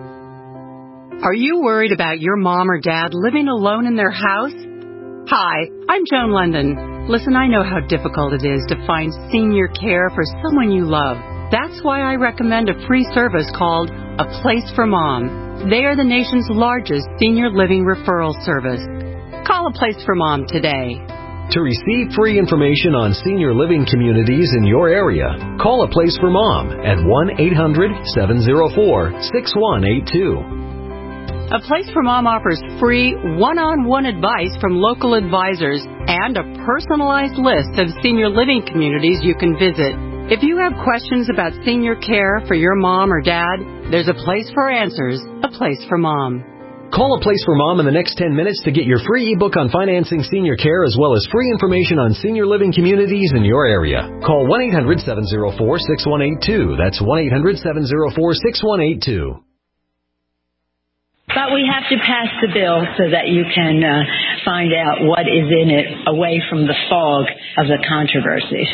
Are you worried about your mom or dad living alone in their house? Hi, I'm Joan London. Listen, I know how difficult it is to find senior care for someone you love. That's why I recommend a free service called A Place for Mom. They are the nation's largest senior living referral service. Call A Place for Mom today. To receive free information on senior living communities in your area, call A Place for Mom at one eight hundred, seven oh four, six one eight two. A Place for Mom offers free one-on-one advice from local advisors and a personalized list of senior living communities you can visit. If you have questions about senior care for your mom or dad, there's a place for answers, A Place for Mom. Call A Place for Mom in the next ten minutes to get your free ebook on financing senior care as well as free information on senior living communities in your area. Call one eight hundred, seven oh four, six one eight two. That's one eight hundred, seven oh four, six one eight two. But we have to pass the bill so that you can uh, find out what is in it away from the fog of the controversies.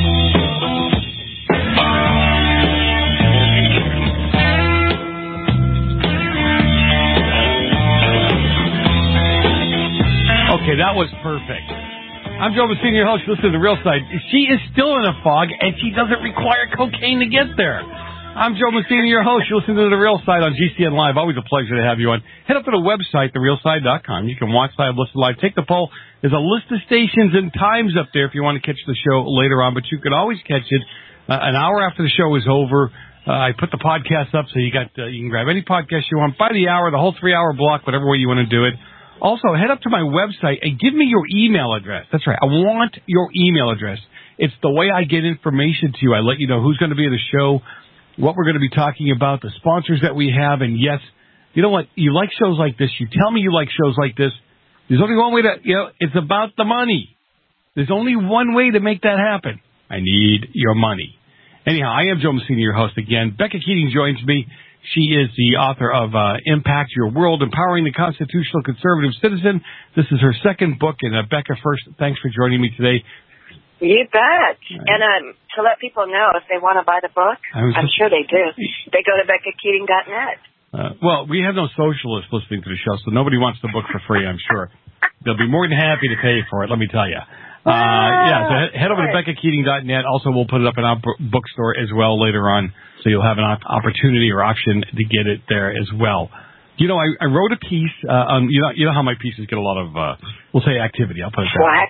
Okay, that was perfect. I'm Joe Messina, your host. Listen to the Real Side. She is still in a fog, and she doesn't require cocaine to get there. I'm Joe Messina, your host. You listen to The Real Side on G C N Live. Always a pleasure to have you on. Head up to the website, the real side dot com. You can watch live, listen live, take the poll. There's a list of stations and times up there if you want to catch the show later on, but you can always catch it uh, an hour after the show is over. Uh, I put the podcast up so you got uh, you can grab any podcast you want by the hour, the whole three-hour block, whatever way you want to do it. Also, head up to my website and give me your email address. That's right. I want your email address. It's the way I get information to you. I let you know who's going to be at the show, what we're going to be talking about, the sponsors that we have, and yes, you know what? You like shows like this. You tell me you like shows like this. There's only one way to, you know, it's about the money. There's only one way to make that happen. I need your money. Anyhow, I am Joe Messina, your host again. Becca Keating joins me. She is the author of uh, Impact Your World, Empowering the Constitutional Conservative Citizen. This is her second book. And uh, Becca, first, thanks for joining me today. You bet. And um, to let people know, if they want to buy the book, I'm just, sure they do, they go to Becca Keating dot net. Uh, well, we have no socialists listening to the show, so nobody wants the book for free, I'm sure. They'll be more than happy to pay for it, let me tell you. Uh, yeah, so head over to Becca Keating dot net. Also, we'll put it up in our bookstore as well later on, so you'll have an opportunity or option to get it there as well. You know, I, I wrote a piece uh, on, you know, you know how my pieces get a lot of, uh, we'll say activity, I'll put it that way.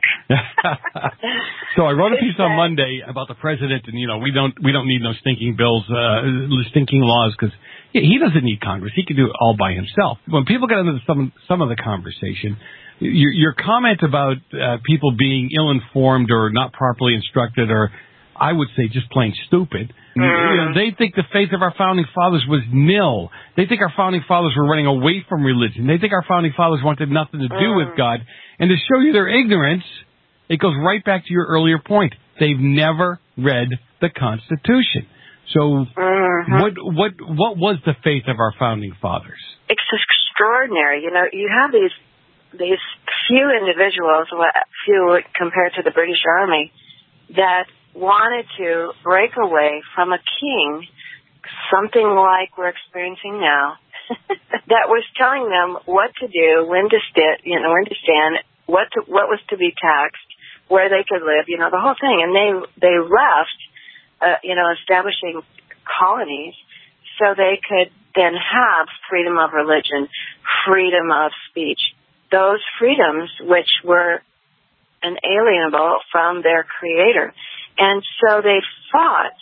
So I wrote a piece on Monday about the president, and, you know, we don't we don't need no stinking bills, uh, stinking laws, because he doesn't need Congress. He can do it all by himself. When people get into some, some of the conversation, your, your comment about uh, people being ill-informed or not properly instructed, or I would say just plain stupid. Mm. You know, they think the faith of our founding fathers was nil. They think our founding fathers were running away from religion. They think our founding fathers wanted nothing to do mm. with God. And to show you their ignorance, it goes right back to your earlier point. They've never read the Constitution. So, mm-hmm. what what what was the faith of our founding fathers? It's extraordinary. You know, you have these these few individuals, few compared to the British Army, that wanted to break away from a king, something like we're experiencing now, that was telling them what to do, when to st- you know, when to stand, what to, what was to be taxed, where they could live, you know, the whole thing. And they they left, uh, you know, establishing colonies so they could then have freedom of religion, freedom of speech, those freedoms which were inalienable from their creator. And so they fought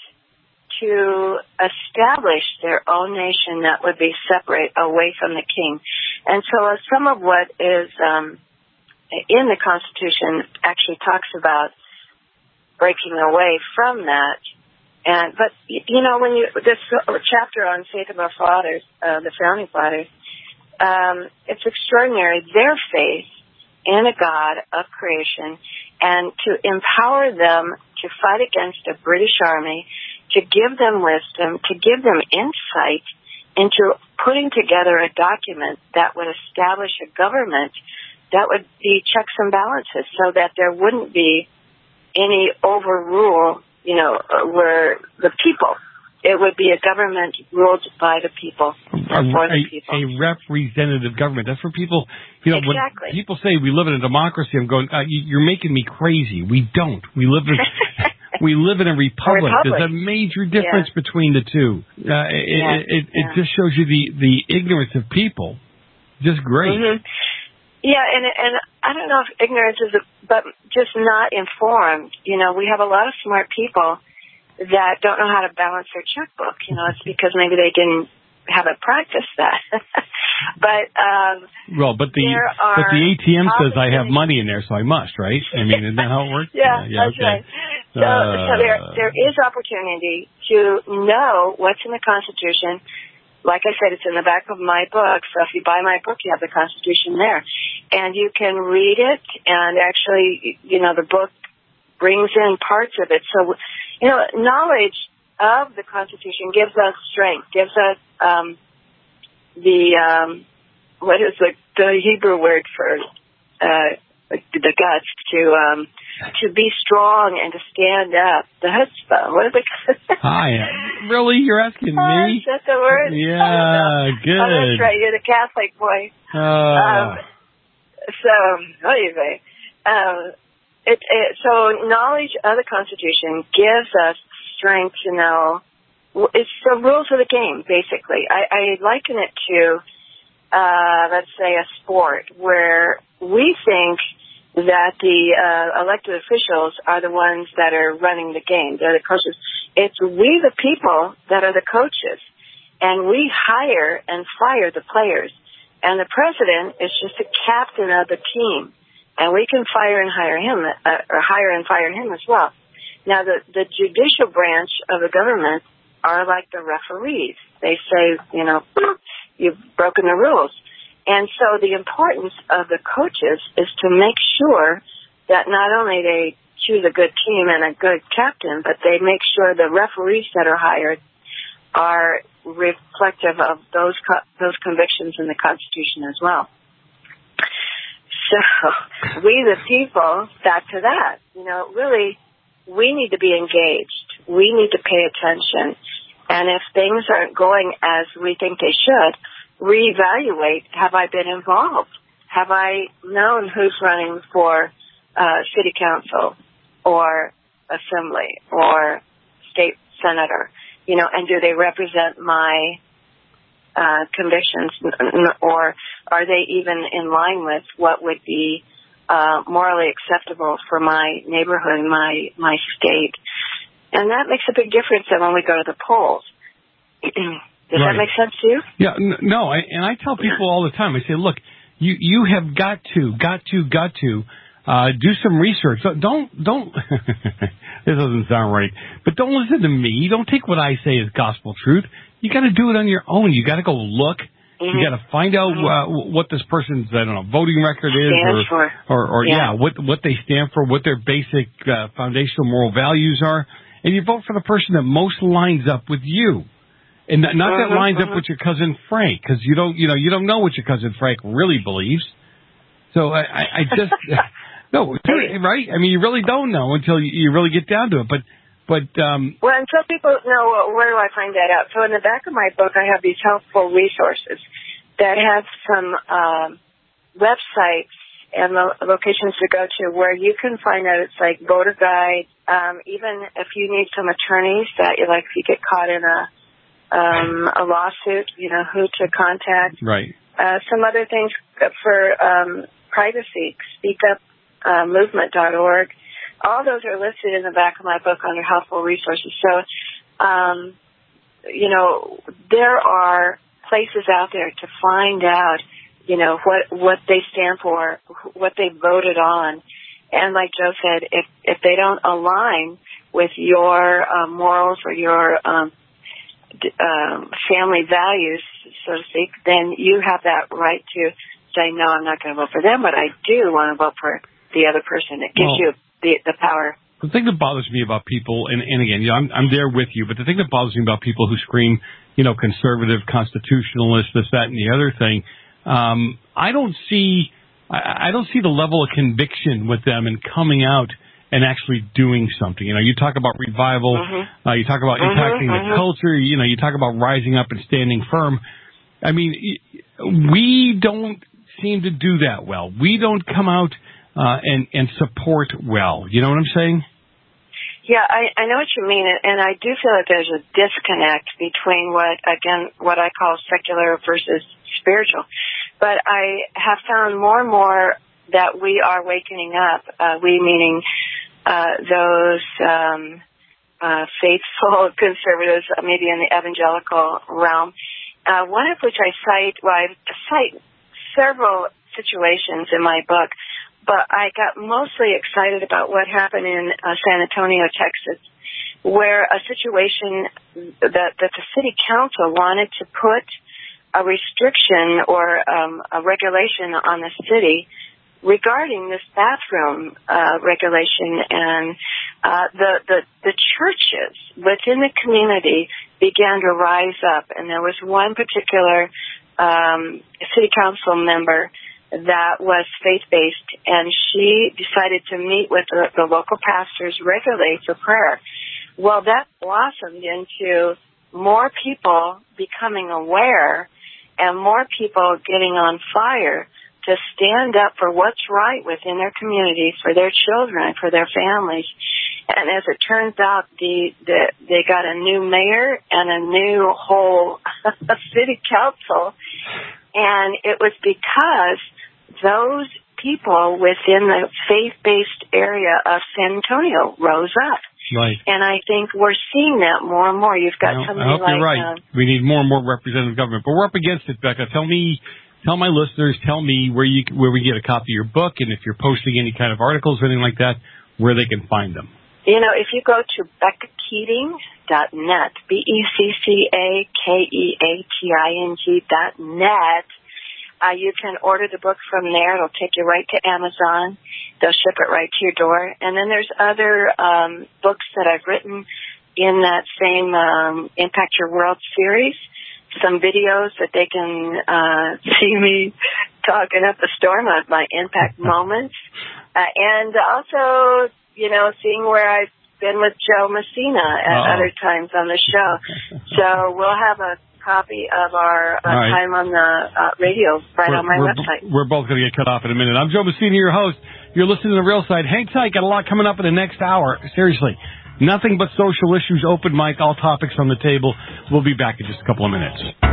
to establish their own nation that would be separate away from the king. And so uh, some of what is um, in the Constitution actually talks about breaking away from that. And but you know, when you this chapter on faith of our fathers, uh, the founding fathers, um, it's extraordinary their faith in a God of creation, and to empower them to fight against a British army, to give them wisdom, to give them insight into putting together a document that would establish a government that would be checks and balances, so that there wouldn't be any overrule, you know, where the people. It would be a government ruled by the people, and for the people. A, a representative government. That's for people, you know, exactly. When people say we live in a democracy, I'm going, uh, you're making me crazy. We don't. We live in we live in a republic. A republic. There's a major difference yeah. between the two. Uh, it, yeah. it, it, yeah. it just shows you the, the ignorance of people. Just great. Mm-hmm. Yeah, and and I don't know if ignorance is, a, but just not informed. You know, we have a lot of smart people that don't know how to balance their checkbook. You know, it's because maybe they didn't haven't practiced that. but um, well, but the but the A T M says I have money in there, so I must, right? I mean, isn't that how it works? yeah, yeah, that's okay. right. So, uh, so there there is opportunity to know what's in the Constitution. Like I said, it's in the back of my book, so if you buy my book, you have the Constitution there. And you can read it, and actually, you know, the book brings in parts of it. So, you know, knowledge of the Constitution gives us strength, gives us um, the, um, what is the, the Hebrew word for uh, the guts to um, to be strong and to stand up. The chutzpah. What is it? Hi. Really? You're asking oh, me? Is that the word? Yeah, good. Oh, that's right. You're the Catholic boy. Uh. Um, so, what do you say? Um, it, it, so, knowledge of the Constitution gives us strength to know. It's the rules of the game, basically. I, I liken it to, uh, let's say, a sport where we think that the uh, elected officials are the ones that are running the game. They're the coaches. It's we, the people, that are the coaches. And we hire and fire the players. And the president is just a captain of the team. And we can fire and hire him, uh, or hire and fire him as well. Now, the, the judicial branch of the government are like the referees. They say, you know, you've broken the rules. And so the importance of the coaches is to make sure that not only they choose a good team and a good captain, but they make sure the referees that are hired are reflective of those co- those convictions in the Constitution as well. So we, the people, back to that, you know, really, we need to be engaged. We need to pay attention. And if things aren't going as we think they should, reevaluate, have I been involved? Have I known who's running for uh, city council or assembly or state senator? You know, and do they represent my uh, convictions, or are they even in line with what would be uh, morally acceptable for my neighborhood, my my state? And that makes a big difference then when we go to the polls. Does right. that make sense to you? Yeah, n- no, I, and I tell people all the time, I say, look, you, you have got to, got to, got to uh, do some research. So don't, don't, this doesn't sound right, but don't listen to me. Don't take what I say as gospel truth. You got to do it on your own. You got to go look. Mm-hmm. You got to find out uh, what this person's, I don't know, voting record is, Stands or, for. or, or yeah. yeah, what what they stand for, what their basic uh, foundational moral values are. and you vote for the person that most lines up with you. And not, not that uh-huh, lines uh-huh. up with your cousin Frank, because you don't, you know, you don't know what your cousin Frank really believes. So I, I, I just, no, right? I mean, you really don't know until you, you really get down to it. But, but, um. Well, and some people know, well, where do I find that out? So in the back of my book, I have these helpful resources that have some um, websites and lo- locations to go to where you can find out. It's like voter guide. Um, even if you need some attorneys that you like, if you get caught in a Um, a lawsuit, you know, who to contact. Right. Uh, some other things for um, privacy, speak up movement dot org. All those are listed in the back of my book under helpful resources. So, um, you know, there are places out there to find out, you know, what, what they stand for, what they voted on. And like Joe said, if, if they don't align with your uh, morals or your um, Um, family values, so to speak, then you have that right to say, no, I'm not going to vote for them, but I do want to vote for the other person. It gives well, you the, the power. The thing that bothers me about people, and, and again, you know, I'm, I'm there with you, but the thing that bothers me about people who scream, you know, conservative, constitutionalist, this, that, and the other thing, um, I don't see, I, I don't see the level of conviction with them in coming out and actually doing something. You know, you talk about revival, mm-hmm. uh, you talk about mm-hmm, impacting mm-hmm. the culture, you know, you talk about rising up and standing firm. I mean, we don't seem to do that well. We don't come out uh, and, and support well. You know what I'm saying? Yeah, I, I know what you mean, and I do feel like there's a disconnect between what, again, what I call secular versus spiritual. But I have found more and more that we are wakening up, uh, we meaning uh, those um, uh, faithful conservatives, uh, maybe in the evangelical realm, uh, one of which I cite, well, I cite several situations in my book, but I got mostly excited about what happened in uh, San Antonio, Texas, where a situation that, that the city council wanted to put a restriction or um, a regulation on the city regarding this bathroom uh, regulation, and uh, the, the the churches within the community began to rise up, and there was one particular um, city council member that was faith-based, and she decided to meet with the, the local pastors regularly for prayer. Well, that blossomed into more people becoming aware and more people getting on fire to stand up for what's right within their community, for their children, for their families. And as it turns out, the, the they got a new mayor and a new whole city council. And it was because those people within the faith-based area of San Antonio rose up. Right. And I think we're seeing that more and more. You've got well, somebody I hope like... you're right. Uh, we need more and more representative government. But we're up against it, Becca. Tell me... Tell my listeners, tell me where you where we get a copy of your book, and if you're posting any kind of articles or anything like that, where they can find them. You know, if you go to becca keating dot net, B E C C A K E A T I N G dot net, uh, you can order the book from there. It'll take you right to Amazon. They'll ship it right to your door. And then there's other um, books that I've written in that same um, Impact Your World series. Some videos that they can uh, see me talking up a storm of my impact moments. Uh, and also, you know, seeing where I've been with Joe Messina at Uh-oh. other times on the show. So we'll have a copy of our uh, right. time on the uh, radio right we're, on my we're, website. We're both going to get cut off in a minute. I'm Joe Messina, your host. You're listening to The Real Side. Hang tight. Got a lot coming up in the next hour. Seriously. Nothing but social issues, open mic, all topics on the table. We'll be back in just a couple of minutes.